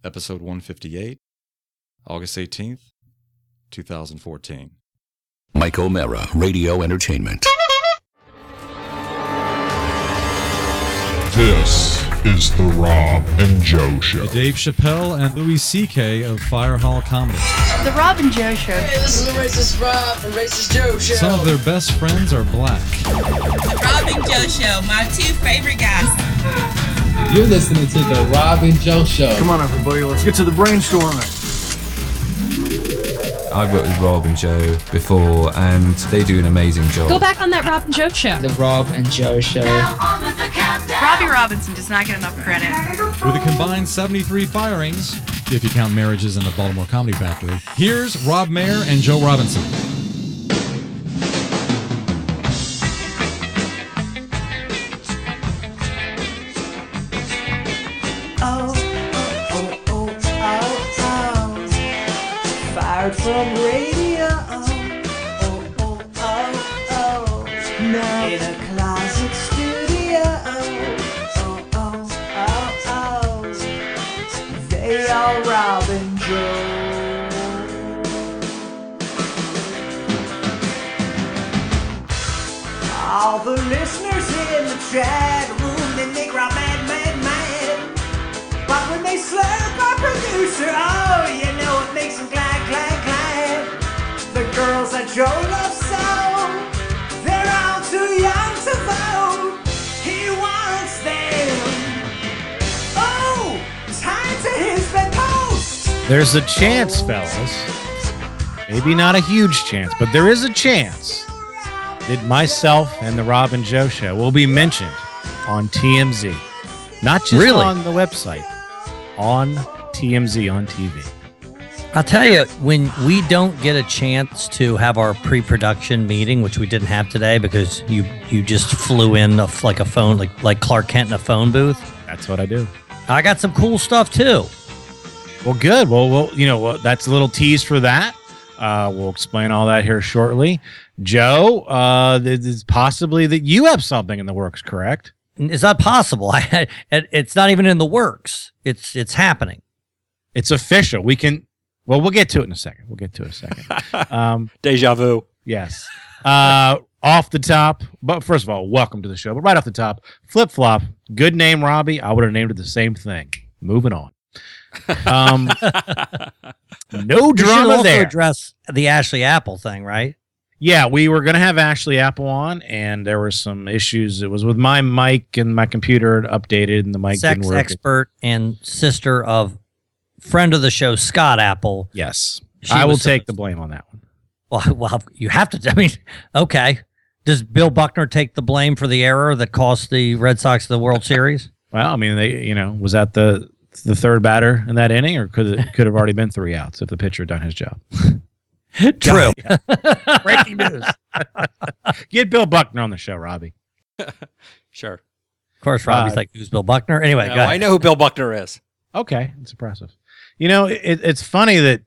episode 158, August 18th, 2014. Mike O'Mara, Radio Entertainment. This is the Rob and Joe Show. The Dave Chappelle and Louis C.K. of Fire Hall Comedy. The Rob and Joe Show. Hey, this is the Racist Rob and Racist Joe Show. Some of their best friends are black. The Rob and Joe Show, my two favorite guys. You're listening to the Rob and Joe Show. Come on, everybody, let's get to the brainstorming. I've worked with Rob and Joe before, and they do an amazing job. Go back on that Rob and Joe Show. The Rob and Joe Show. Robbie Robinson does not get enough credit. With a combined 73 firings, if you count marriages in the Baltimore Comedy Factory, here's Rob Mayer and Joe Robinson. From radio, now in a closet studio, they are Rob and Joe. All the listeners in the chat room, they make Rob mad. But when they slurp our producer, oh, you know it makes them glad. The girls that Joe loves so, they're all too young to vote. He wants them. Oh, time to his bedpost. There's a chance, fellas. Maybe not a huge chance, but there is a chance that myself and the Rob and Joe Show will be mentioned on TMZ. Not just on the website, on TMZ on TV. I'll tell you, when we don't get a chance to have our pre-production meeting, which we didn't have today because you just flew in like a phone, like Clark Kent in a phone booth. That's what I do. I got some cool stuff too. Well, good. Well, that's a little tease for that. We'll explain all that here shortly. Joe, it's possibly that you have something in the works, correct? It's not possible. It's not even in the works. It's happening. It's official. We'll get to it in a second. Deja vu. Yes. Off the top, but first of all, welcome to the show. But right off the top, Flip Flop, good name, Robbie. I would have named it the same thing. Moving on. No drama there. Address the Ashley Apple thing, right? Yeah, we were going to have Ashley Apple on, and there were some issues. It was with my mic, and my computer had updated, and the mic didn't work. Sex expert and sister of friend of the show, Scott Apple. Yes. I will take the blame on that one. Well, you have to. I mean, okay. Does Bill Buckner take the blame for the error that cost the Red Sox the World Series? Well, I mean, was that the third batter in that inning, or could have already been 3 outs if the pitcher had done his job? True. Breaking news. Get Bill Buckner on the show, Robbie. Sure. Of course, Robbie's like, who's Bill Buckner? Anyway, go ahead. I know who Bill Buckner is. Okay, it's impressive. It's funny that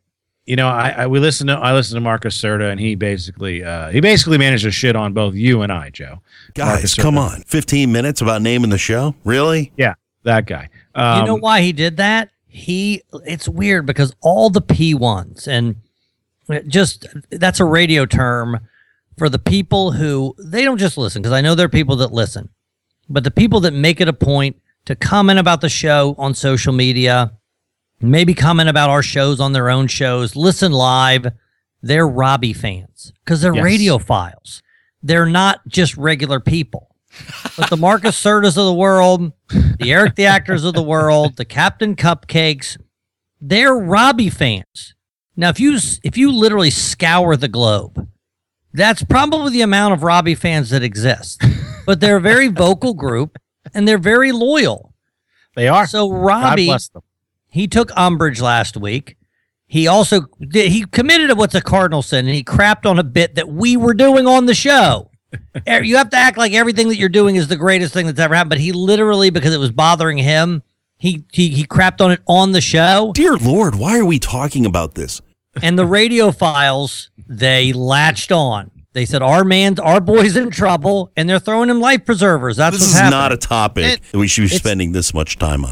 I listen to Marcus Serta, and he basically managed to shit on both you and I, Joe. Guys, come on, 15 minutes about naming the show, really? Yeah, that guy. You know why he did that? It's weird because all the P1s and that's a radio term for the people who they don't just listen, because I know there are people that listen, but the people that make it a point to comment about the show on social media, maybe comment about our shows on their own shows, listen live, they're Robbie fans because they're radiophiles. They're not just regular people. But the Marcus Sertas of the world, the Eric the Actors of the world, the Captain Cupcakes, they're Robbie fans. Now, if you literally scour the globe, that's probably the amount of Robbie fans that exist. But they're a very vocal group, and they're very loyal. They are. So Robbie, God bless them. He took umbrage last week. He also committed to what the Cardinals said, and he crapped on a bit that we were doing on the show. You have to act like everything that you're doing is the greatest thing that's ever happened. But he literally, because it was bothering him, he crapped on it on the show. Dear Lord, why are we talking about this? And the radiophiles, they latched on. They said, our boy's in trouble, and they're throwing him life preservers. That's This is not a topic that we should be spending this much time on.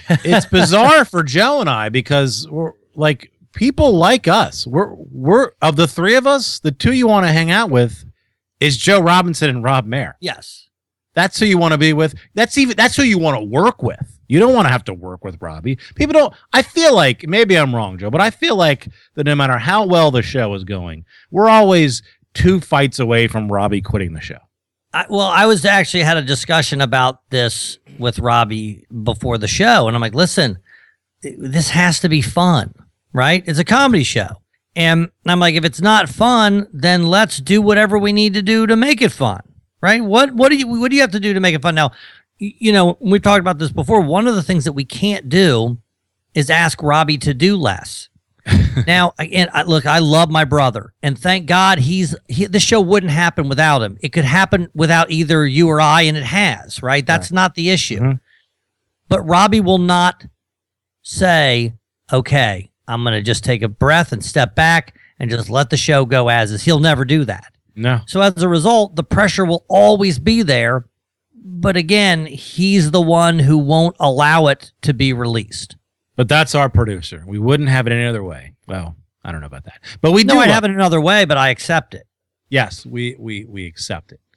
it's bizarre for Joe and I because we're like people like us. We're of the three of us, the two you want to hang out with is Joe Robinson and Rob Mayer. Yes. That's who you want to be with. That's who you want to work with. You don't want to have to work with Robbie. People don't. I feel like maybe I'm wrong, Joe, but I feel like that no matter how well the show is going, we're always 2 fights away from Robbie quitting the show. I was actually had a discussion about this with Robbie before the show, and I'm like, listen, this has to be fun, right? It's a comedy show. And I'm like, if it's not fun, then let's do whatever we need to do to make it fun, right? What do you have to do to make it fun? Now, you know, we talked about this before. One of the things that we can't do is ask Robbie to do less. Now, again, look, I love my brother, and thank God this show wouldn't happen without him. It could happen without either you or I, and it has, right? That's not the issue. Mm-hmm. But Robbie will not say, okay, I'm going to just take a breath and step back and just let the show go as is. He'll never do that. No. So as a result, the pressure will always be there. But again, he's the one who won't allow it to be released. But that's our producer. We wouldn't have it any other way. Well, I don't know about that. But we do. No, I'd have it another way, but I accept it. Yes, we accept it.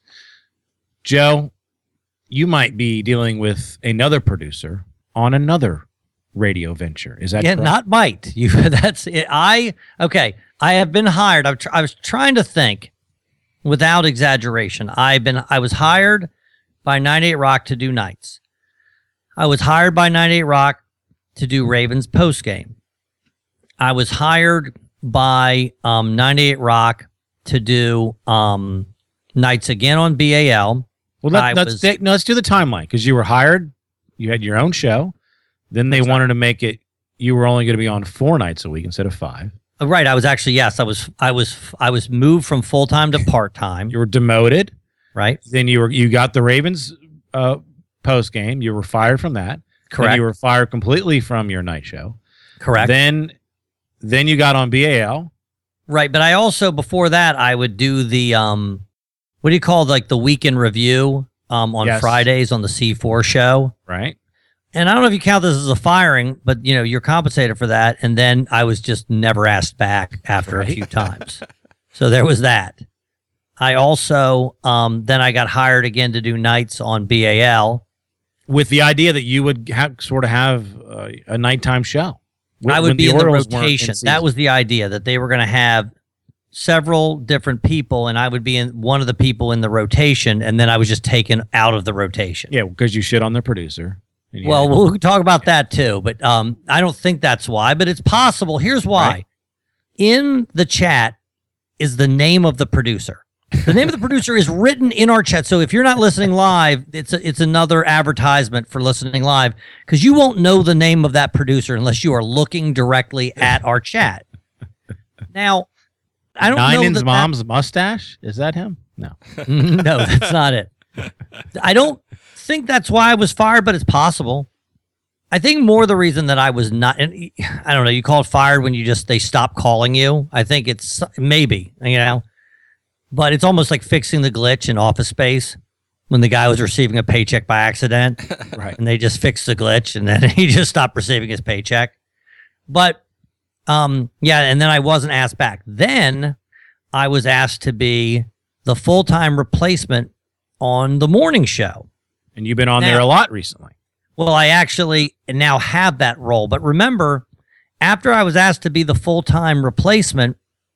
Joe, you might be dealing with another producer on another radio venture. Is that correct? Not might. That's it. I have been hired. I was trying to think without exaggeration. I was hired by 98 Rock to do nights. I was hired by 98 Rock to do Ravens postgame. I was hired by 98 Rock to do nights again on BAL. Well, let's do the timeline because you were hired. You had your own show. Then they wanted to make it. You were only going to be on 4 nights a week instead of 5. Right. I was actually yes. I was moved from full time to part time. You were demoted. Right. Then you got the Ravens post game. You were fired from that. Correct. Then you were fired completely from your night show. Correct. Then you got on BAL. Right, but I also before that I would do the what do you call like the weekend review on Fridays on the C4 show. Right. And I don't know if you count this as a firing, but you know, you're compensated for that. And then I was just never asked back after a few times. So there was that. I also then I got hired again to do nights on BAL. With the idea that you would have a nighttime show. I would be in the rotation. That was the idea, that they were going to have several different people, and I would be in one of the people in the rotation, and then I was just taken out of the rotation. Yeah, because you shit on the producer. Well, we'll talk about that too, but I don't think that's why, but it's possible. Here's why. Right. In the chat is the name of the producer. The name of the producer is written in our chat. So if you're not listening live, it's another advertisement for listening live because you won't know the name of that producer unless you are looking directly at our chat. Now, I don't know. Nine's mom's mustache? Is that him? No. No, that's not it. I don't think that's why I was fired, but it's possible. I think more the reason that I was not, and I don't know, you call it fired when they stop calling you. I think it's maybe, but it's almost like fixing the glitch in Office Space when the guy was receiving a paycheck by accident. Right. And they just fixed the glitch and then he just stopped receiving his paycheck. But, and then I wasn't asked back. Then I was asked to be the full-time replacement on the morning show. And you've been on there a lot recently. Well, I actually now have that role. But remember, after I was asked to be the full-time replacement,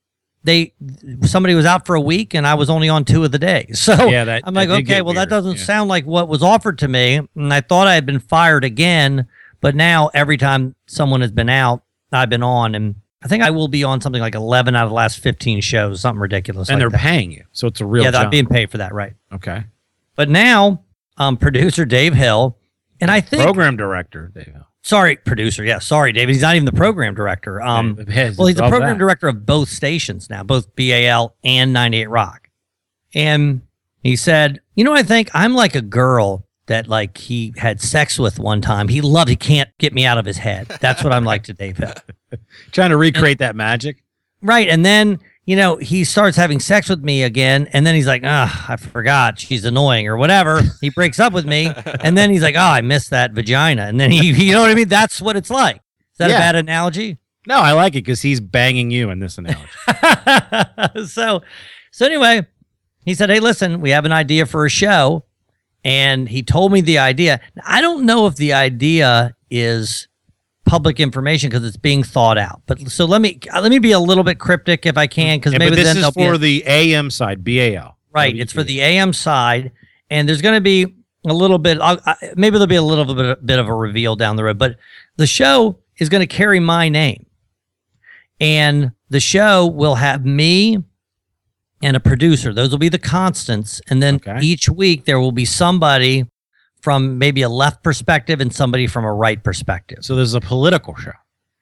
somebody was out for a week and I was only on 2 of the days. So I'm like, okay, well, that doesn't sound like what was offered to me. And I thought I had been fired again, but now every time someone has been out, I've been on, and I think I will be on something like 11 out of the last 15 shows, something ridiculous. And like they're paying you. So it's a real job. Yeah, I'm being paid for that, right. Okay. But now, producer Dave Hill, and I think program director Dave Hill. Sorry, producer. Yeah, sorry, David. He's not even the program director. Well, he's the program director of both stations now, both BAL and 98 Rock. And he said, I think I'm like a girl that like he had sex with one time. He can't get me out of his head. That's what I'm like to Dave Hill. Trying to recreate that magic. Right. And then he starts having sex with me again, and then he's like, I forgot, she's annoying or whatever. He breaks up with me, and then he's like, I missed that vagina. And then you know what I mean? That's what it's like. Is that a bad analogy? No, I like it because he's banging you in this analogy. So anyway, he said, hey, listen, we have an idea for a show. And he told me the idea. I don't know if the idea is public information because it's being thought out. But so let me be a little bit cryptic if I can, because maybe this then is for the AM side, BAL. Right, it's for the AM side, and there's going to be a little bit. Maybe there'll be a little bit of a reveal down the road. But the show is going to carry my name, and the show will have me and a producer. Those will be the constants, and then each week there will be somebody from maybe a left perspective and somebody from a right perspective. So there's a political show.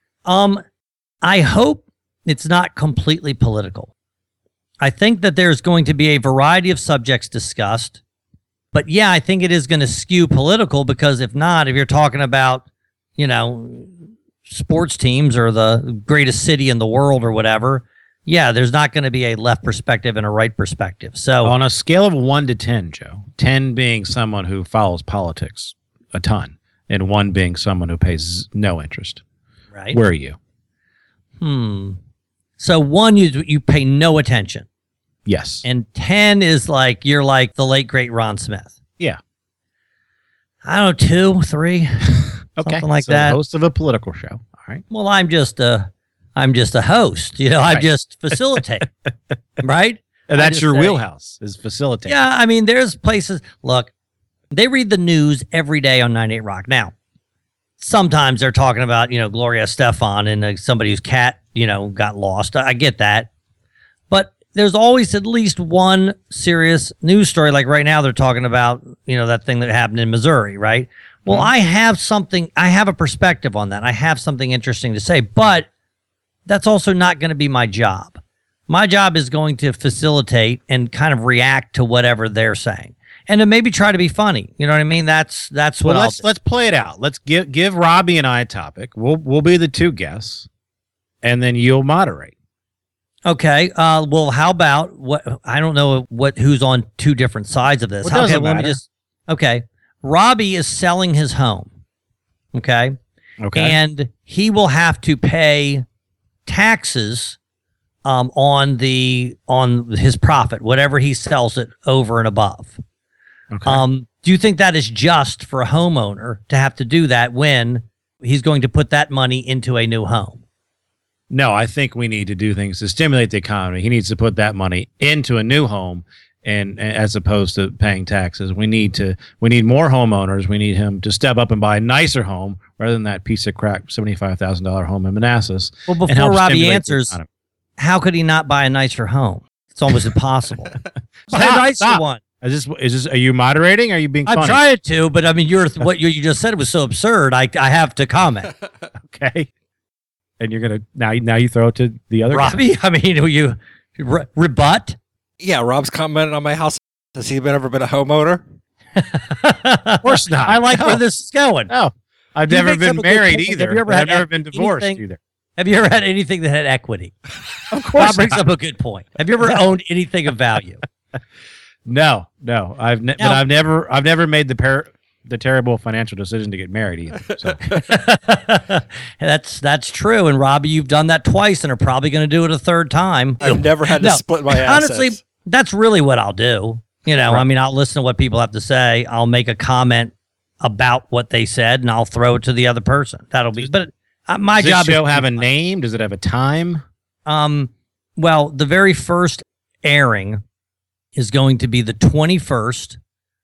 I hope it's not completely political. I think that there's going to be a variety of subjects discussed, but yeah, I think it is going to skew political because if you're talking about, sports teams or the greatest city in the world or whatever, yeah, there's not going to be a left perspective and a right perspective. So on a scale of 1 to 10, Joe, 10 being someone who follows politics a ton, and 1 being someone who pays no interest. Right. Where are you? So 1, you pay no attention. Yes. And 10 is like you're like the late great Ron Smith. Yeah. I don't know, 2, 3, something like that. The host of a political show. All right. Well, I'm just a host, I just facilitate, right? And that's your wheelhouse, is facilitating. Yeah, I mean, there's places, look, they read the news every day on 98 Rock. Now, sometimes they're talking about, Gloria Estefan and somebody whose cat, got lost. I get that. But there's always at least one serious news story. Like right now, they're talking about, that thing that happened in Missouri, right? Well, I have a perspective on that. I have something interesting to say, but that's also not going to be my job. My job is going to facilitate and kind of react to whatever they're saying, and to maybe try to be funny. You know what I mean? That's what. Well, let's play it out. Let's give Robbie and I a topic. We'll be the 2 guests, and then you'll moderate. Okay. Well, how about what? I don't know who's on 2 different sides of this. Well, doesn't matter. Okay. Robbie is selling his home. Okay. Okay. And he will have to pay taxes on his profit, whatever he sells it over and above. Okay. Do you think that is just for a homeowner to have to do that when he's going to put that money into a new home? No, I think we need to do things to stimulate the economy. He needs to put that money into a new home, and as opposed to paying taxes. We need more homeowners. We need him to step up and buy a nicer home rather than that piece of crap $75,000 home in Manassas. Well, before Robbie answers, how could he not buy a nicer home? It's almost impossible. Buy a nicer one. Is this? Are you moderating? Or are you being funny? I'm trying to, but I mean, what you just said was so absurd. I have to comment. Okay. And you're gonna now you throw it to the other Robbie. guy. I mean, will you rebut? Yeah, Rob's commented on my house. Has he ever been a homeowner? Of course not. I like where this is going. No, I've never been married either. Have you ever I've never been divorced either. Have you ever had anything that had equity? Of course. That brings up a good point. Have you ever owned anything of value? No. I've never made the terrible financial decision to get married either. So. That's true. And Robbie, you've done that twice and are probably going to do it a 3rd time. I've never had to split my assets. Honestly, that's really what I'll do. Right. I mean, I'll listen to what people have to say. I'll make a comment about what they said and I'll throw it to the other person. That'll be, but my job is. Does this show have a name? Does it have a time? Well, the very first airing is going to be the 21st,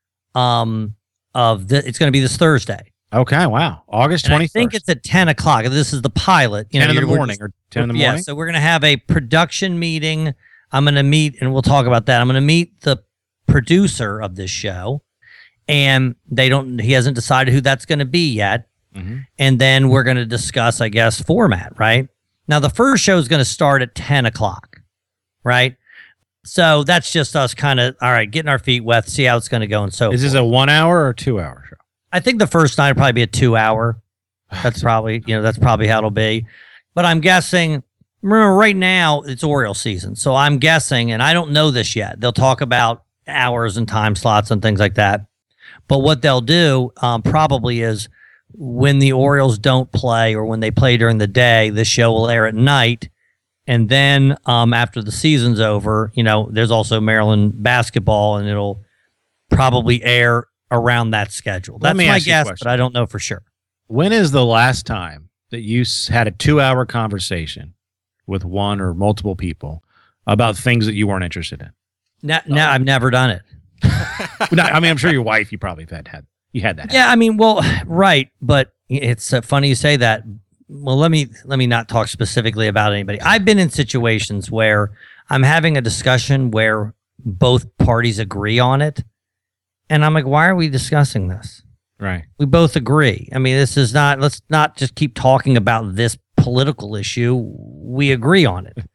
it's going to be this Thursday. Okay, wow. August 21st. I think it's at 10 o'clock. This is the pilot. 10 in the morning or 10 in the morning? Yeah, so we're going to have a production meeting. I'm going to meet, and we'll talk about that. I'm going to meet the producer of this show, and he hasn't decided who that's going to be yet. Mm-hmm. And then we're going to discuss, I guess, format, right? Now, the first show is going to start at 10 o'clock, right? So that's just us kind of, all right, getting our feet wet, see how it's going to go and so Is this a 1 hour or 2 hour show? I think the first night will probably be a 2 hour. That's probably how it'll be. But I'm guessing remember right now it's Orioles season. So I'm guessing, and I don't know this yet, they'll talk about hours and time slots and things like that. But what they'll do probably is when the Orioles don't play or when they play during the day, the show will air at night. And then after the season's over, there's also Maryland basketball, and it'll probably air around that schedule. That's my guess, but I don't know for sure. When is the last time that you had a 2-hour conversation with one or multiple people about things that you weren't interested in? No, I've never done it. I'm sure your wife, you probably had that. Yeah, right. But it's funny you say that. Well, let me not talk specifically about anybody. I've been in situations where I'm having a discussion where both parties agree on it. And I'm like, why are we discussing this? Right. We both agree. This is not, let's not just keep talking about this political issue. We agree on it.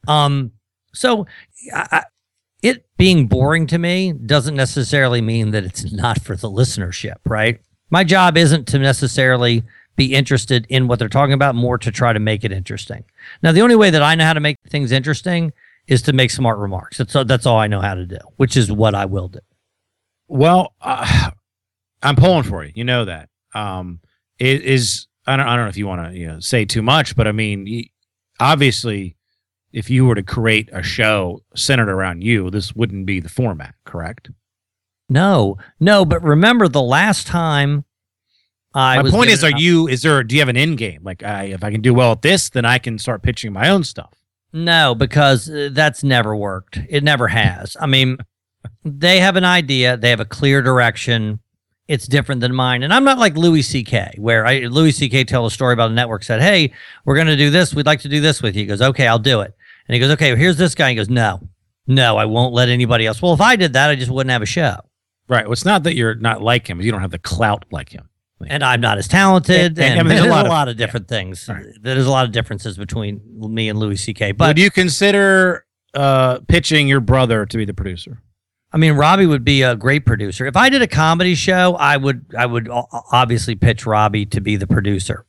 So it being boring to me doesn't necessarily mean that it's not for the listenership, right? My job isn't to necessarily be interested in what they're talking about, more to try to make it interesting. Now, the only way that I know how to make things interesting is to make smart remarks. That's all I know how to do, which is what I will do. Well, I'm pulling for you. You know that. It is. I don't know if you want to say too much, but obviously, if you were to create a show centered around you, this wouldn't be the format, correct? No. But remember the last time. My point is, do you have an end game? Like, if I can do well at this, then I can start pitching my own stuff. No, because that's never worked. It never has. They have an idea. They have a clear direction. It's different than mine. And I'm not like Louis C.K., where Louis C.K. told a story about a network, said, hey, we're going to do this. We'd like to do this with you. He goes, okay, I'll do it. And he goes, okay, well, here's this guy. He goes, no, I won't let anybody else. Well, if I did that, I just wouldn't have a show. Right. Well, it's not that you're not like him. You don't have the clout like him. And I'm not as talented. And there's a lot of different things. Right. There's a lot of differences between me and Louis C.K. But would you consider pitching your brother to be the producer? Robbie would be a great producer. If I did a comedy show, I would obviously pitch Robbie to be the producer.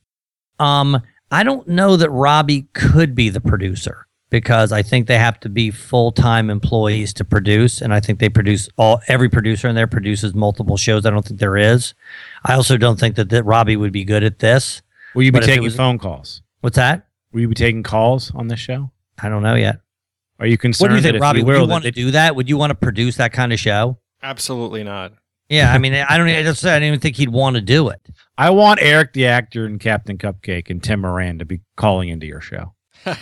I don't know that Robbie could be the producer because I think they have to be full-time employees to produce, and I think they every producer in there produces multiple shows. I don't think there is. I also don't think that Robbie would be good at this. Will you be taking phone calls? What's that? Will you be taking calls on this show? I don't know yet. Are you concerned? What do you think, Robbie? Would you want to do that? Would you want to produce that kind of show? Absolutely not. Yeah, I don't even think he'd want to do it. I want Eric the actor and Captain Cupcake and Tim Moran to be calling into your show.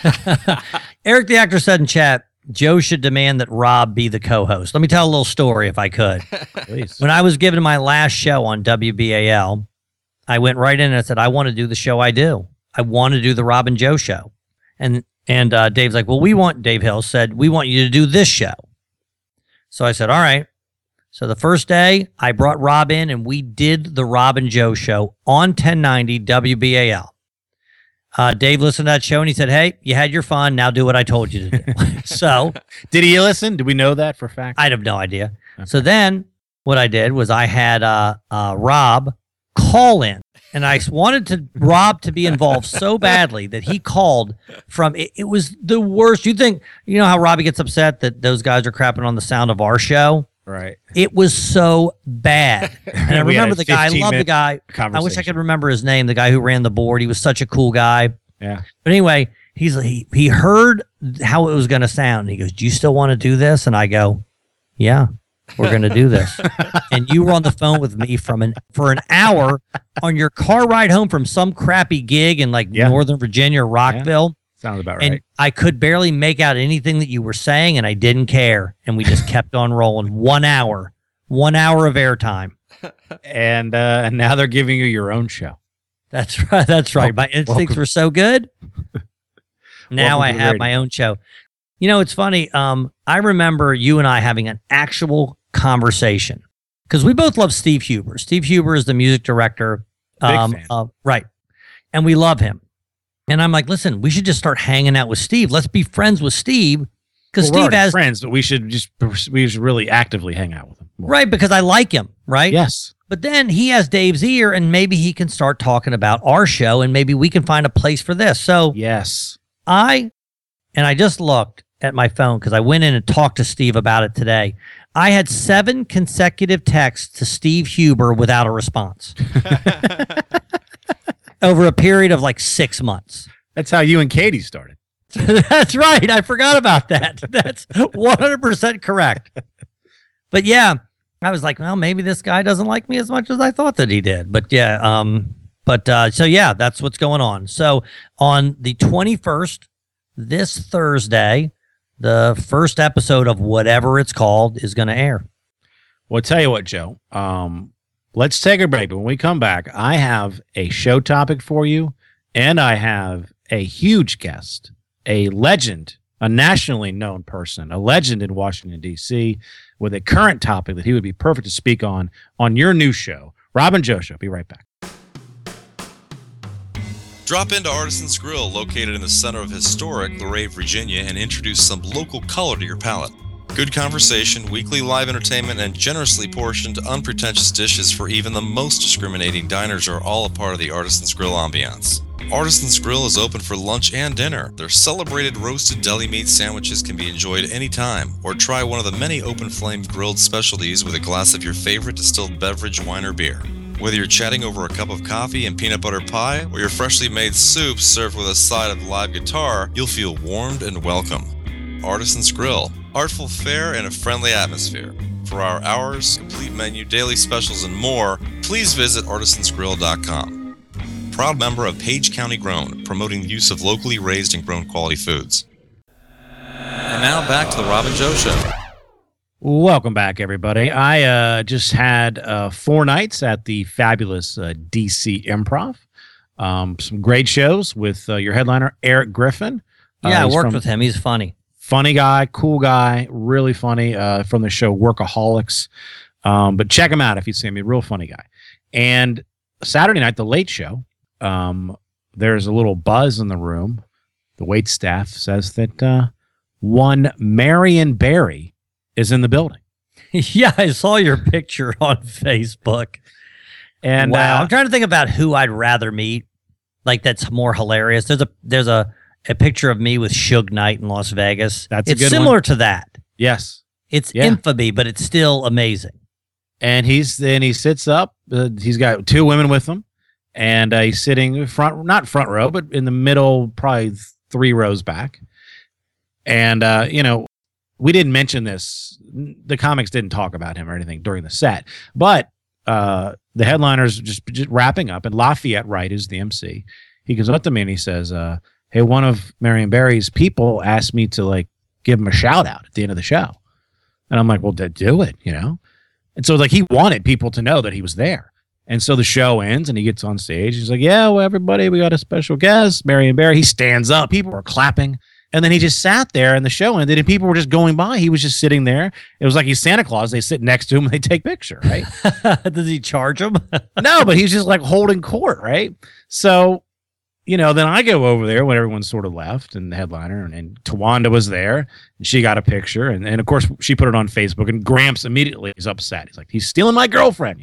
Eric the actor said in chat, Joe should demand that Rob be the co-host. Let me tell a little story if I could. Please. When I was given my last show on WBAL, I went right in and I said, I want to do the show I do. I want to do the Rob and Joe show. And Dave's like, well, Dave Hill said, we want you to do this show. So I said, all right. So the first day I brought Rob in and we did the Rob and Joe show on 1090 WBAL. Dave listened to that show and he said, hey, you had your fun. Now do what I told you to do. So did he listen? Do we know that for a fact? I have no idea. Okay. So then what I did was I had Rob call in. And I wanted Rob to be involved so badly that he called from, it was the worst. You know how Robbie gets upset that those guys are crapping on the sound of our show? Right. It was so bad. And I remember the guy. I love the guy. I wish I could remember his name, the guy who ran the board. He was such a cool guy. Yeah. But anyway, he heard how it was going to sound. He goes, do you still want to do this? And I go, yeah. We're going to do this. And you were on the phone with me for an hour on your car ride home from some crappy gig in Northern Virginia or Rockville. Yeah. Sounds about right. And I could barely make out anything that you were saying, and I didn't care. And we just kept on rolling. 1 hour of airtime. And now they're giving you your own show. That's right. That's right. My instincts were so good. Now I have my own show. It's funny. I remember you and I having an actual conversation because we both love Steve Huber. Steve Huber is the music director. Big fan. Right. And we love him. And I'm like, listen, we should just start hanging out with Steve. Let's be friends with Steve. Because Steve has friends, but we should really actively hang out with him. More. Right. Because I like him. Right. Yes. But then he has Dave's ear and maybe he can start talking about our show and maybe we can find a place for this. So yes, I and I just looked at my phone because I went in and talked to Steve about it today. I had 7 consecutive texts to Steve Huber without a response over a period of like 6 months. That's how you and Katie started. That's right. I forgot about that. That's 100% correct. But yeah, I was like, well, maybe this guy doesn't like me as much as I thought that he did. But yeah, so yeah, that's what's going on. So on the 21st, this Thursday, the first episode of whatever it's called is going to air. Well, I'll tell you what, Joe. Let's take a break. But when we come back, I have a show topic for you, and I have a huge guest, a legend, a nationally known person, a legend in Washington, D.C., with a current topic that he would be perfect to speak on your new show, Rob and Joe Show. Be right back. Drop into Artisan's Grill, located in the center of historic Luray, Virginia, and introduce some local color to your palate. Good conversation, weekly live entertainment, and generously portioned, unpretentious dishes for even the most discriminating diners are all a part of the Artisan's Grill ambiance. Artisan's Grill is open for lunch and dinner. Their celebrated roasted deli meat sandwiches can be enjoyed anytime, or try one of the many open flame grilled specialties with a glass of your favorite distilled beverage, wine, or beer. Whether you're chatting over a cup of coffee and peanut butter pie, or your freshly made soup served with a side of live guitar, you'll feel warmed and welcome. Artisan's Grill, artful fare and a friendly atmosphere. For our hours, complete menu, daily specials, and more, please visit artisansgrill.com. Proud member of Page County Grown, promoting the use of locally raised and grown quality foods. And now back to the Rob and Joe Show. Welcome back, everybody. I just had 4 nights at the fabulous DC Improv. Some great shows with your headliner, Eric Griffin. Yeah, I worked with him. He's funny. Funny guy, cool guy, really funny from the show Workaholics. But check him out if you see him. He's a real funny guy. And Saturday night, the Late Show, there's a little buzz in the room. The wait staff says that one Marion Barry is in the building. Yeah, I saw your picture on Facebook. And wow, I'm trying to think about who I'd rather meet. Like that's more hilarious. There's a picture of me with Suge Knight in Las Vegas. It's similar to that. Yes. It's infamy, but it's still amazing. And he sits up. He's got 2 women with him, and he's sitting not front row, but in the middle, probably 3 rows back. And we didn't mention this. The comics didn't talk about him or anything during the set, but the headliner's just wrapping up, and Lafayette Wright is the MC. He goes up to me and he says, hey, one of Marion Barry's people asked me to give him a shout out at the end of the show. And I'm like, well, do it, And so he wanted people to know that he was there. And so the show ends and he gets on stage. He's like, yeah, well, everybody, we got a special guest, Marion Barry. He stands up. People are clapping. And then he just sat there and the show ended and people were just going by. He was just sitting there. It was like he's Santa Claus. They sit next to him and they take picture, right? Does he charge him? No, but he's just holding court, right? So, then I go over there when everyone sort of left and the headliner and Tawanda was there and she got a picture. And of course she put it on Facebook and Gramps immediately is upset. He's like, he's stealing my girlfriend,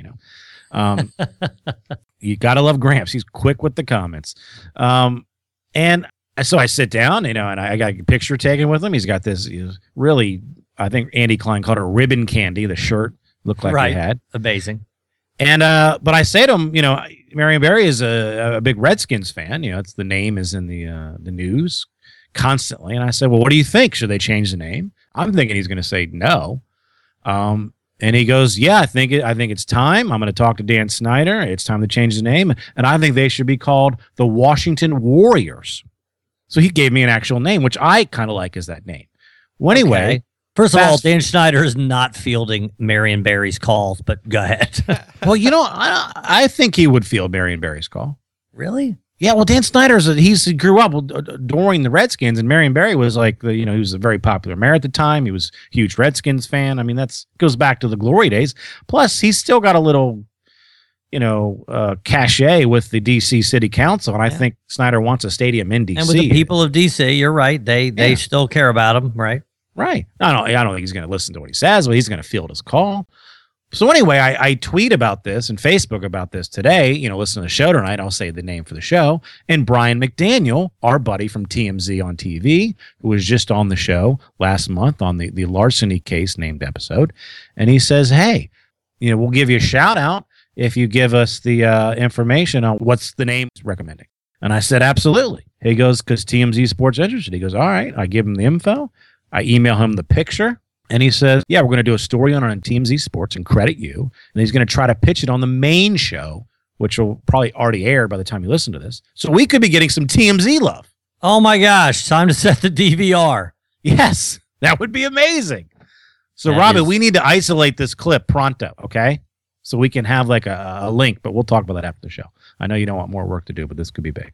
You got to love Gramps. He's quick with the comments. And so I sit down, and I got a picture taken with him. He's got this really, I think Andy Klein called it ribbon candy. The shirt looked like he had. Amazing. And but I say to him, Marion Barry is a big Redskins fan. It's the name is in the news constantly. And I said, well, what do you think? Should they change the name? I'm thinking he's going to say no. And he goes, yeah, I think it's time. I'm going to talk to Dan Snyder. It's time to change the name, and I think they should be called the Washington Warriors. So he gave me an actual name, which I kind of like as that name. Well, anyway, okay. First of all, Dan Snyder is not fielding Marion Barry's calls, but go ahead. Well, I think he would field Marion Barry's call. Really? Yeah. Well, Dan Snyder he grew up adoring the Redskins, and Marion Barry was he was a very popular mayor at the time. He was a huge Redskins fan. I mean, goes back to the glory days. Plus, he's still got a little cachet with the DC City Council, and I think Snyder wants a stadium in DC. And with the people of DC, you're right. They still care about him, right? Right. I don't think he's going to listen to what he says, but he's going to field his call. So anyway, I tweet about this and Facebook about this today. Listen to the show tonight. I'll say the name for the show. And Brian McDaniel, our buddy from TMZ on TV, who was just on the show last month on the larceny case named episode. And he says, hey, we'll give you a shout out if you give us the information on what's the name recommending. And I said, absolutely. He goes, because TMZ Sports interested. He goes, all right. I give him the info. I email him the picture. And he says, yeah, we're going to do a story on TMZ Sports and credit you. And he's going to try to pitch it on the main show, which will probably already air by the time you listen to this. So we could be getting some TMZ love. Oh, my gosh. Time to set the DVR. Yes, that would be amazing. So, Robin, we need to isolate this clip pronto, okay? So we can have like a link, but we'll talk about that after the show. I know you don't want more work to do, but this could be big.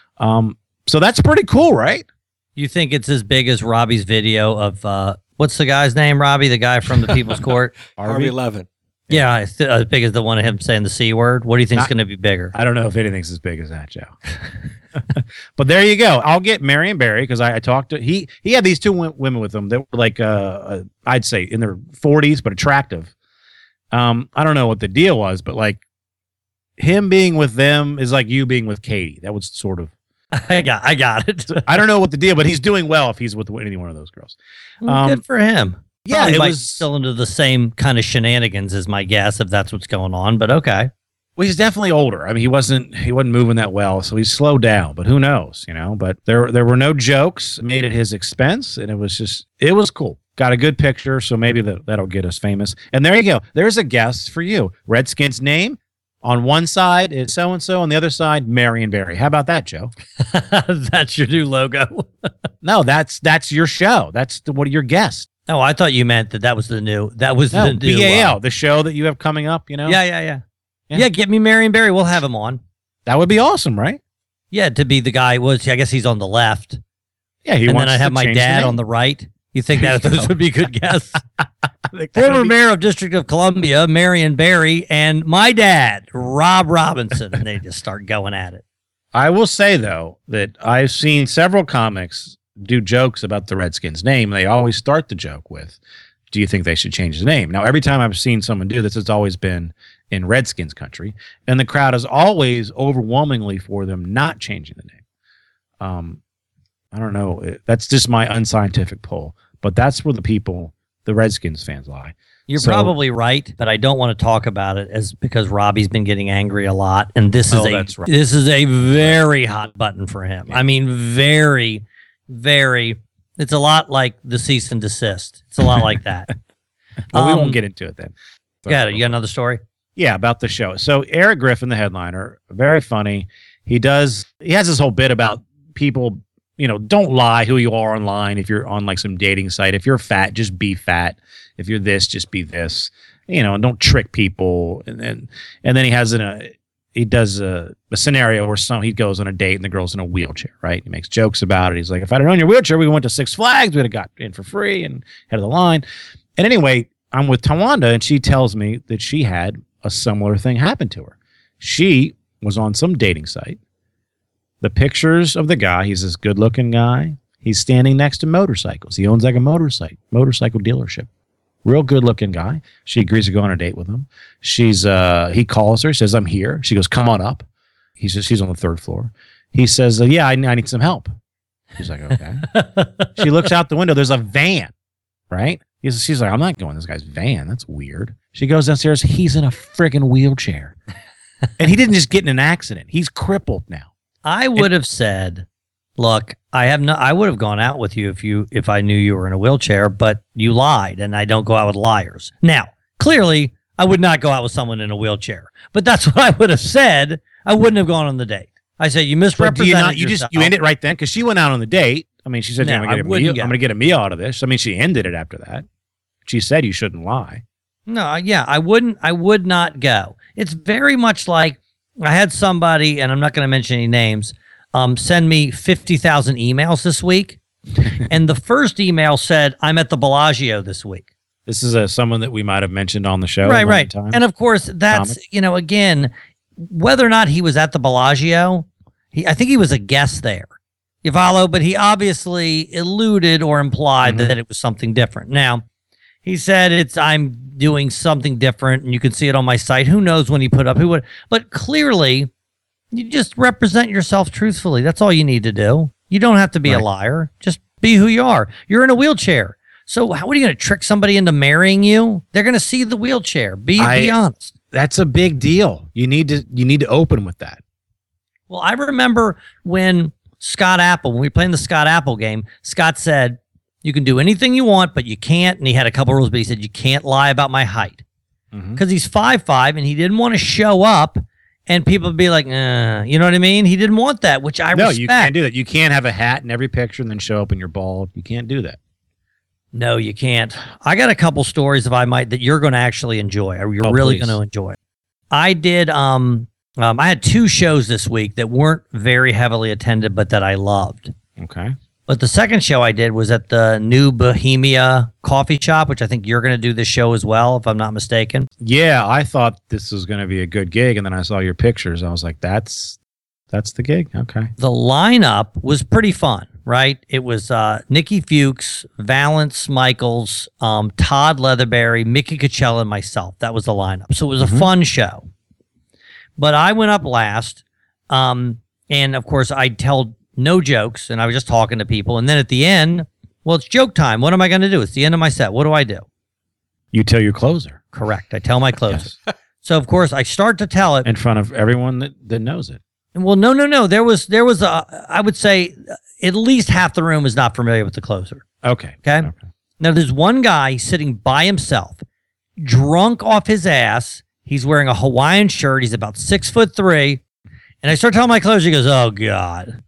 So that's pretty cool, right? You think it's as big as Robbie's video of... what's the guy's name, Robbie? The guy from the People's Court? Harvey 11. Yeah, it's as big as the one of him saying the C word. What do you think is going to be bigger? I don't know if anything's as big as that, Joe. But there you go. I'll get Marion Barry because I talked to he had these two women with him that were like I'd say in their 40s but attractive. I don't know what the deal was, but like him being with them is like you being with Katie. That was sort of I got it. I don't know what the deal, but he's doing well if he's with any one of those girls. Good for him. Yeah, Probably it might was still into the same kind of shenanigans as my guess, if that's what's going on. But okay. Well, he's definitely older. I mean, he wasn't moving that well, so he's slowed down. But who knows, But there were no jokes made at his expense, and it was cool. Got a good picture, so maybe that'll get us famous. And there you go. There's a guess for you. Redskins name. On one side is so-and-so, on the other side, Marion Barry. How about that, Joe? That's your new logo. No, that's your show. That's your guest. Oh, I thought you meant that was the new. The new BAL, the show that you have coming up. Yeah. Get me Marion Barry. We'll have him on. That would be awesome, right? Yeah, to be the guy. I guess he's on the left. Yeah, and then I have my dad on the right. You think that those would be good guests? Former mayor of District of Columbia, Marion Barry, and my dad, Rob Robinson, and they just start going at it. I will say, though, that I've seen several comics do jokes about the Redskins name. They always start the joke with, do you think they should change the name? Now, every time I've seen someone do this, it's always been in Redskins country, and the crowd is always overwhelmingly for them not changing the name. I don't know. That's just my unscientific poll, but that's where the Redskins fans lie. You're probably right, but I don't want to talk about it because Robbie's been getting angry a lot, and this is a very hot button for him. Yeah. I mean, very, very. It's a lot like the cease and desist. It's a lot like that. Well, we won't get into it then. Yeah, you got another story? Yeah, about the show. So Eric Griffin, the headliner, very funny. He has this whole bit about people. Don't lie who you are online. If you're on like some dating site, if you're fat, just be fat. If you're this, just be this. And don't trick people. And then he does a scenario where he goes on a date and the girl's in a wheelchair, right? He makes jokes about it. He's like, if I'd have known your wheelchair, we went to Six Flags, we'd have got in for free and head of the line. And anyway, I'm with Tawanda, and she tells me that she had a similar thing happen to her. She was on some dating site. The pictures of the guy, he's this good-looking guy. He's standing next to motorcycles. He owns like a motorcycle dealership. Real good-looking guy. She agrees to go on a date with him. He calls her, says, I'm here. She goes, come on up. She's on the third floor. He says, yeah, I need some help. She's like, okay. She looks out the window. There's a van, right? She's like, I'm not going in this guy's van. That's weird. She goes downstairs. He's in a friggin' wheelchair. And he didn't just get in an accident. He's crippled now. I would have said, look, I would have gone out with you if I knew you were in a wheelchair, but you lied, and I don't go out with liars. Now, clearly, I would not go out with someone in a wheelchair, but that's what I would have said. I wouldn't have gone on the date. I said, you misrepresented yourself. You end it right then? Because she went out on the date. I mean, she said, I'm going to get a meal out of this. I mean, she ended it after that. She said you shouldn't lie. No, yeah, I would not go. It's very much like, I had somebody, and I'm not going to mention any names, send me 50,000 emails this week. And the first email said, I'm at the Bellagio this week. This is someone that we might have mentioned on the show. Right. And of course, that's, again, whether or not he was at the Bellagio, I think he was a guest there. You follow? But he obviously alluded or implied that it was something different. Now, He said I'm doing something different, and you can see it on my site. Who knows when he put up? Who would? But clearly, you just represent yourself truthfully. That's all you need to do. You don't have to be a liar. Just be who you are. You're in a wheelchair. So how are you going to trick somebody into marrying you? They're going to see the wheelchair. Be honest. That's a big deal. You need to open with that. Well, I remember when Scott Apple, when we played the Scott Apple game, Scott said, you can do anything you want, but you can't. And he had a couple rules, but he said, you can't lie about my height. Because he's 5'5", and he didn't want to show up and people would be like, you know what I mean? He didn't want that, which I respect. No, you can't do that. You can't have a hat in every picture and then show up and you're bald. You can't do that. No, you can't. I got a couple stories that you're going to actually enjoy. Or you're really going to enjoy. I did. I had 2 shows this week that weren't very heavily attended, but that I loved. Okay. But the second show I did was at the New Bohemia Coffee Shop, which I think you're going to do this show as well, if I'm not mistaken. Yeah, I thought this was going to be a good gig, and then I saw your pictures. I was like, that's the gig. Okay. The lineup was pretty fun, right? It was Nikki Fuchs, Valence Michaels, Todd Leatherberry, Mickey Coachella, and myself. That was the lineup. So it was a fun show. But I went up last, and of course I told no jokes, and I was just talking to people. And then at the end, well, it's joke time. What am I going to do? It's the end of my set. What do I do? You tell your closer. Correct. I tell my closer. Yes. So of course I start to tell it in front of everyone that knows it. Well, no. There was I would say at least half the room is not familiar with the closer. Okay. Now there's one guy sitting by himself, drunk off his ass. He's wearing a Hawaiian shirt. He's about 6'3", and I start telling my closer. He goes, "Oh God."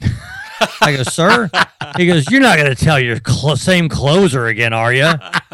I go, "Sir?" He goes, "You're not going to tell your same closer again, are you?"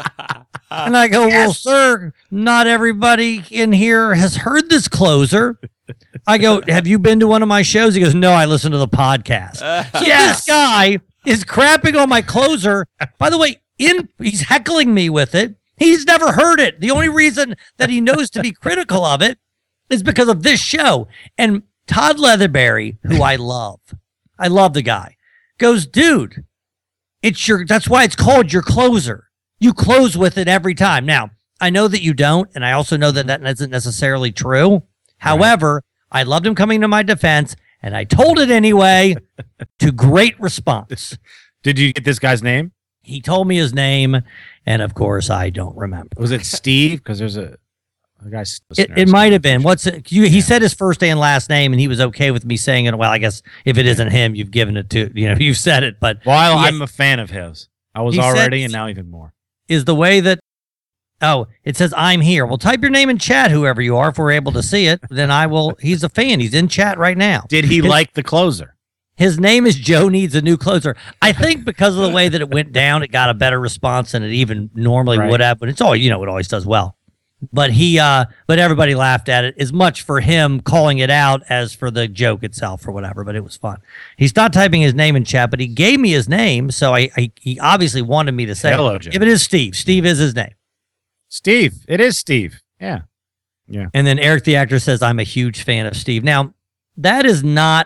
And I go, "Well, sir, not everybody in here has heard this closer." I go, "Have you been to one of my shows?" He goes, "No, I listened to the podcast." So this guy is crapping on my closer. By the way, he's heckling me with it. He's never heard it. The only reason that he knows to be critical of it is because of this show. And Todd Leatherberry, who I love the guy, goes, "Dude, that's why it's called your closer. You close with it every time." Now, I know that you don't, and I also know that isn't necessarily true. However, I loved him coming to my defense, and I told it anyway, to great response. Did you get this guy's name? He told me his name, and of course, I don't remember. Was it Steve? Because there's a guy. It might have been. He said his first and last name, and he was okay with me saying it. Well, I guess if it isn't him, you've given it to, you've said it. But while I'm a fan of his, I was already, and now even more. Is the way that, it says I'm here. Well, type your name in chat, whoever you are, if we're able to see it. Then I will. He's a fan. He's in chat right now. Did he like the closer? His name is Joe Needs a New Closer. I think because of the way that it went down, it got a better response than it even normally would have. But it's all, it always does well. But but everybody laughed at it, as much for him calling it out as for the joke itself or whatever. But it was fun. He's not typing his name in chat, but he gave me his name, so he obviously wanted me to say, "Hello, Joe." If it is Steve, Steve is his name. Steve, it is Steve. Yeah. And then Eric the actor says, "I'm a huge fan of Steve." Now, that is not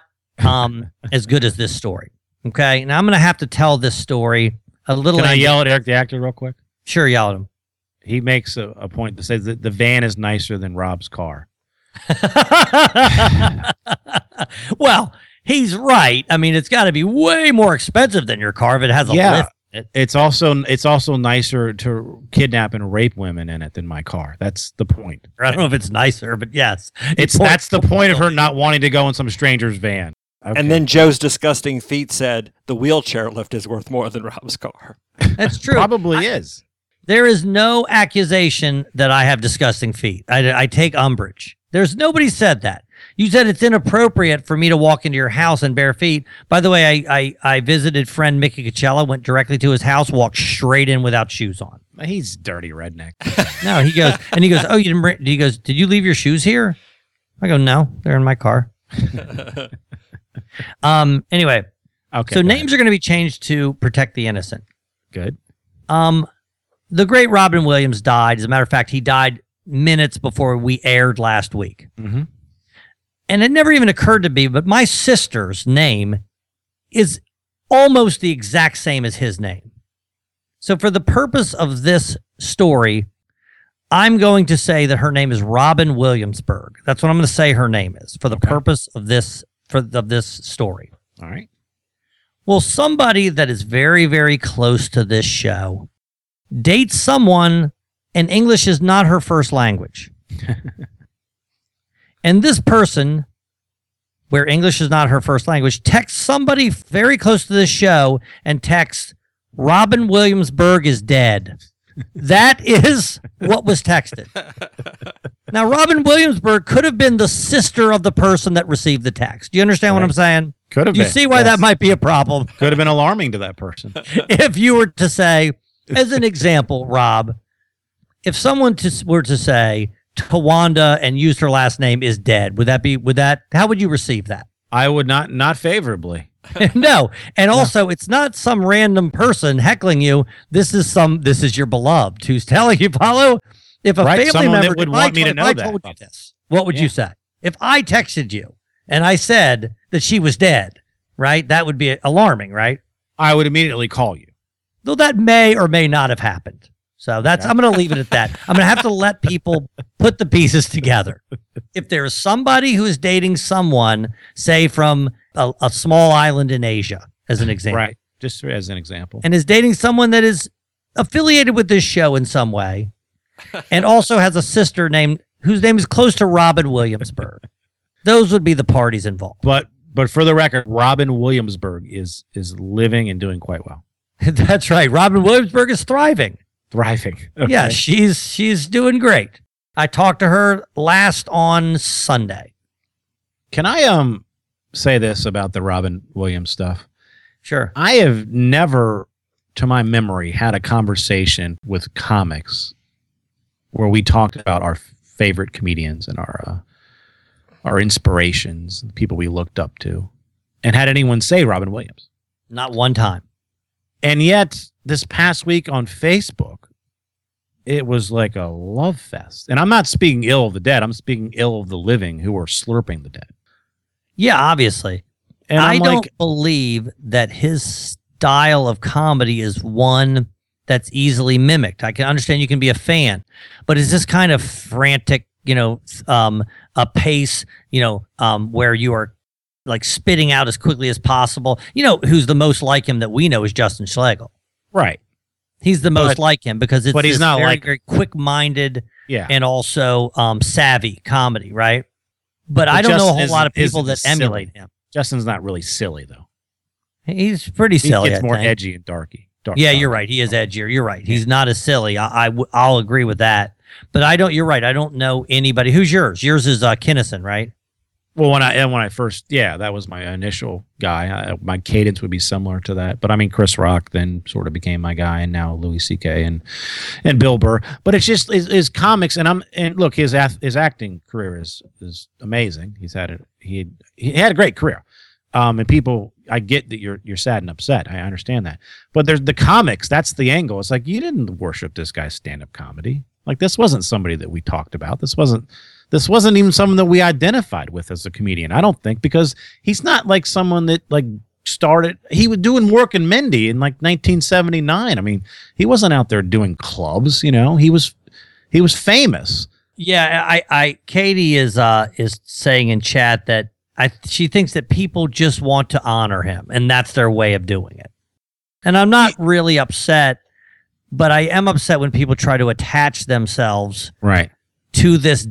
as good as this story. Okay, now I'm going to have to tell this story a little. Can I yell at Eric the actor real quick? Sure, yell at him. He makes a point that says that the van is nicer than Rob's car. Well, he's right. I mean, it's got to be way more expensive than your car if it has a lift. It's also nicer to kidnap and rape women in it than my car. That's the point. I don't know if it's nicer, but yes, that's the point of her not wanting to go in some stranger's van. Okay. And then Joe's disgusting feet said the wheelchair lift is worth more than Rob's car. That's true. Probably is. There is no accusation that I have disgusting feet. I take umbrage. There's nobody said that. You said it's inappropriate for me to walk into your house in bare feet. By the way, I visited friend Mickey Coachella, went directly to his house, walked straight in without shoes on. He's dirty redneck. No, he goes, "Oh, you didn't bring," he goes, "Did you leave your shoes here?" I go, "No, they're in my car." Anyway. Okay. So names are going to be changed to protect the innocent. Good. The great Robin Williams died. As a matter of fact, he died minutes before we aired last week. Mm-hmm. And it never even occurred to me, but my sister's name is almost the exact same as his name. So for the purpose of this story, I'm going to say that her name is Robin Williamsburg. That's what I'm going to say her name is for the purpose of this story. All right. Well, somebody that is very, very close to this show dates someone and English is not her first language. And this person, where English is not her first language, texts somebody very close to this show and texts, Robin Williamsburg is dead. That is what was texted. Now, Robin Williamsburg could have been the sister of the person that received the text. Do you understand what I'm saying? Could have been. You see why that might be a problem? Could have been alarming to that person. If you were to say, as an example, Rob, if someone were to say Tawanda and used her last name is dead, how would you receive that? I would not favorably. No. And also, it's not some random person heckling you. This is your beloved who's telling you, Paulo. If a family member would want me to know that, told you this, what would you say? If I texted you and I said that she was dead, right? That would be alarming, right? I would immediately call you. Though that may or may not have happened. So I'm going to leave it at that. I'm going to have to let people put the pieces together. If there is somebody who is dating someone, say from a small island in Asia, as an example. Right, just as an example. And is dating someone that is affiliated with this show in some way, and also has a sister whose name is close to Robin Williamsburg. Those would be the parties involved. But for the record, Robin Williamsburg is living and doing quite well. That's right. Robin Williamsburg is thriving. Okay. Yeah, she's doing great. I talked to her last on Sunday. Can I say this about the Robin Williams stuff? Sure. I have never, to my memory, had a conversation with comics where we talked about our favorite comedians and our inspirations, the people we looked up to, and had anyone say Robin Williams. Not one time. And yet, this past week on Facebook, it was like a love fest. And I'm not speaking ill of the dead. I'm speaking ill of the living who are slurping the dead. Yeah, obviously. And I don't believe that his style of comedy is one that's easily mimicked. I can understand you can be a fan, but is this kind of frantic, a pace, where you are like spitting out as quickly as possible? Who's the most like him that we know is Justin Schlegel. Right. He's the most like him because it's he's not very quick-minded Yeah. and also savvy comedy, right? But I don't know a whole lot of people that emulate him. Justin's not really silly, though. He's pretty silly. He gets more edgy and darky. Yeah, you're right. He is edgier. You're right. He's not as silly. I'll agree with that. But you're right. I don't know anybody. Who's yours? Yours is Kinnison, right? Well, when I first, that was my initial guy. My cadence would be similar to that. But I mean, Chris Rock then sort of became my guy, and now Louis C.K. and Bill Burr. But it's just his comics, and look, his acting career is amazing. He had a great career. And people, I get that you're sad and upset. I understand that. But there's the comics. That's the angle. It's like you didn't worship this guy's stand-up comedy. Like this wasn't somebody that we talked about. This wasn't even someone that we identified with as a comedian, I don't think, because he's not like someone that like started. He was doing Mork and Mindy in like 1979. I mean, he wasn't out there doing clubs. He was famous. Yeah, Katie is saying in chat that she thinks that people just want to honor him, and that's their way of doing it. And I'm not really upset, but I am upset when people try to attach themselves right to this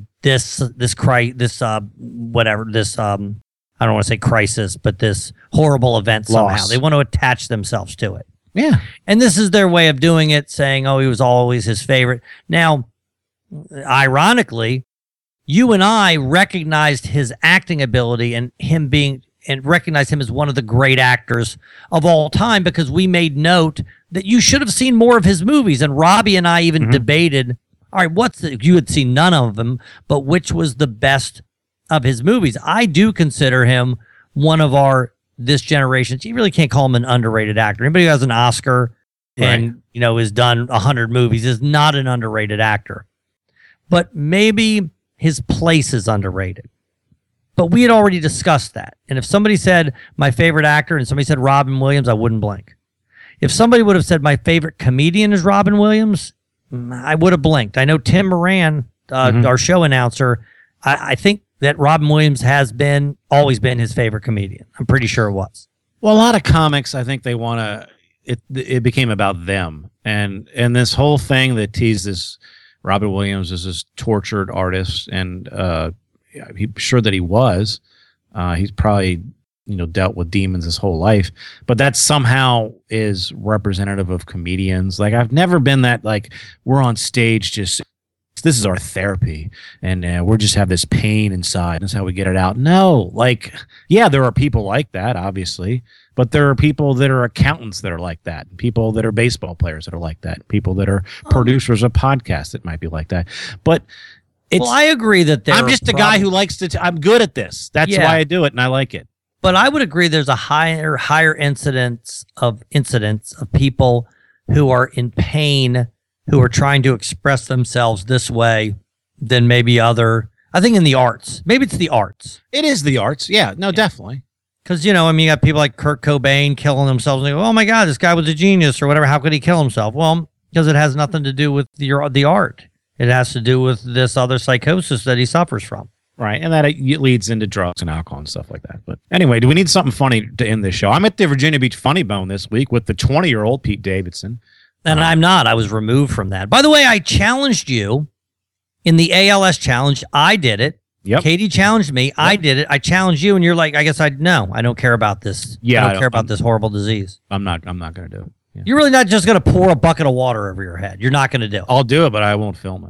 I don't want to say crisis, but this horrible event somehow. Loss. They want to attach themselves to it. Yeah. And this is their way of doing it, saying, oh, he was always his favorite. Now, ironically, you and I recognized his acting ability and recognized him as one of the great actors of all time because we made note that you should have seen more of his movies. And Robbie and I even debated, all right, you had seen none of them, but which was the best of his movies? I do consider him one of this generation's. You really can't call him an underrated actor. Anybody who has an Oscar and has done 100 movies is not an underrated actor. But maybe his place is underrated. But we had already discussed that. And if somebody said my favorite actor and somebody said Robin Williams, I wouldn't blink. if somebody would have said my favorite comedian is Robin Williams, I would have blinked. I know Tim Moran, our show announcer, I think that Robin Williams has always been his favorite comedian. I'm pretty sure it was. Well, a lot of comics, I think they want to. It became about them, and this whole thing that teases Robin Williams as this tortured artist, and he's sure that he was. He's probably dealt with demons his whole life, but that somehow is representative of comedians. Like, I've never been that, like, we're on stage just, this is our therapy, and we're just have this pain inside. That's how we get it out. No, like, yeah, there are people like that, obviously, but there are people that are accountants that are like that, people that are baseball players that are like that, people that are producers of podcasts that might be like that. But well, I agree that I'm just a guy who likes to. I'm good at this. That's why I do it, and I like it. But I would agree there's a higher incidence of people who are in pain, who are trying to express themselves this way than maybe other. I think in the arts, maybe it's the arts. It is the arts, yeah. No, definitely. Because you got people like Kurt Cobain killing themselves. And they go, "Oh my God, this guy was a genius," or whatever. How could he kill himself? Well, because it has nothing to do with the art. It has to do with this other psychosis that he suffers from. Right, and that leads into drugs and alcohol and stuff like that. But anyway, do we need something funny to end this show? I'm at the Virginia Beach Funny Bone this week with the 20-year-old Pete Davidson. And I'm not. I was removed from that. By the way, I challenged you in the ALS challenge. I did it. Yep. Katie challenged me. Yep. I did it. I challenged you, and you're like, I guess I don't care about this. Yeah, I don't care about this horrible disease. I'm not going to do it. Yeah. You're really not just going to pour a bucket of water over your head. You're not going to do it. I'll do it, but I won't film it.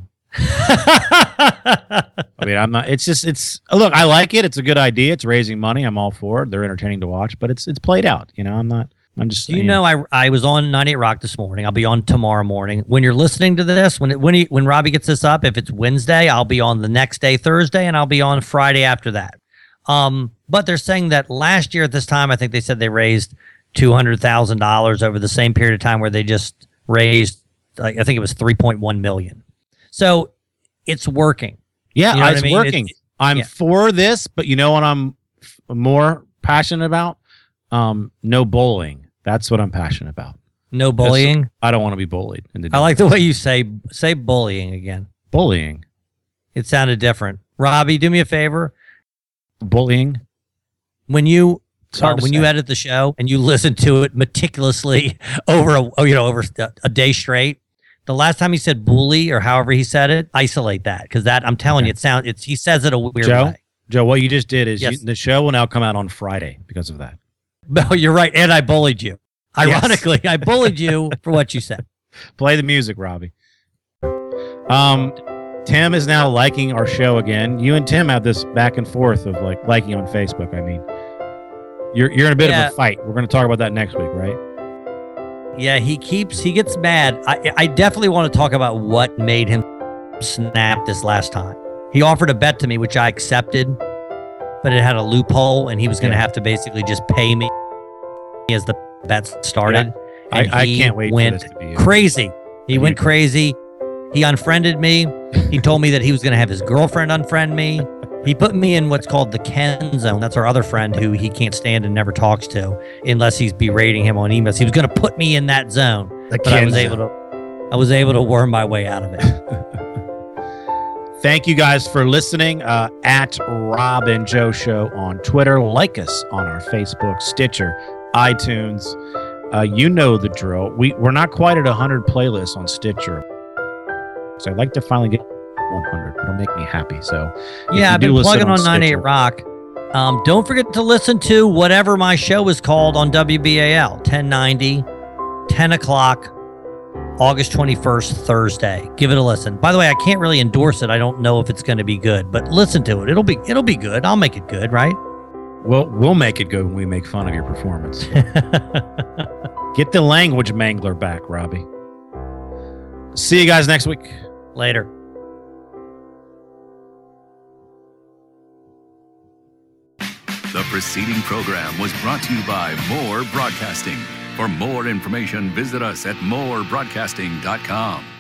I mean, I'm not. It's. Look, I like it. It's a good idea. It's raising money. I'm all for it. They're entertaining to watch, but it's played out. I'm not. I'm just. I was on 98 Rock this morning. I'll be on tomorrow morning. When you're listening to this, when Robbie gets this up, if it's Wednesday, I'll be on the next day, Thursday, and I'll be on Friday after that. But they're saying that last year at this time, I think they said they raised $200,000 over the same period of time where they just raised, I think it was $3.1 million. So it's working. Yeah, it's working. I'm for this, but you know what I'm more passionate about? No bullying. That's what I'm passionate about. No bullying? I don't want to be bullied. I like the way you say bullying again. Bullying. It sounded different. Robbie, do me a favor. Bullying. When you edit the show and you listen to it meticulously over a day straight, the last time he said bully or however he said it, isolate that, because that, I'm telling you, he says it a weird way. Joe, what you just did is the show will now come out on Friday because of that. No, you're right, and I bullied you. Ironically, I bullied you for what you said. Play the music, Robbie. Tim is now liking our show again. You and Tim have this back and forth of like liking on Facebook. I mean, you're in a bit of a fight. We're going to talk about that next week, right? Yeah, he gets mad. I definitely want to talk about what made him snap this last time. He offered a bet to me, which I accepted, but it had a loophole, and he was going to have to basically just pay me as the bet started. Yeah. I can't wait for this to be crazy. He went crazy. He unfriended me. He told me that he was going to have his girlfriend unfriend me. He put me in what's called the Ken zone. That's our other friend who he can't stand and never talks to unless he's berating him on emails. He was going to put me in that zone, but I was able to worm my way out of it. Thank you guys for listening. At Rob and Joe Show on Twitter. Like us on our Facebook, Stitcher, iTunes. You know the drill. We're not quite at 100 playlists on Stitcher, so I'd like to finally get 100. It'll make me happy. So yeah, I've been plugging on 98 Rock. Don't forget to listen to whatever my show is called on WBAL, 1090, 10 o'clock, August 21st, Thursday. Give it a listen. By the way, I can't really endorse it. I don't know if it's going to be good, but listen to it. It'll be good. I'll make it good, right? We'll make it good when we make fun of your performance. Get the language mangler back, Robbie. See you guys next week. Later. The preceding program was brought to you by More Broadcasting. For more information, visit us at morebroadcasting.com.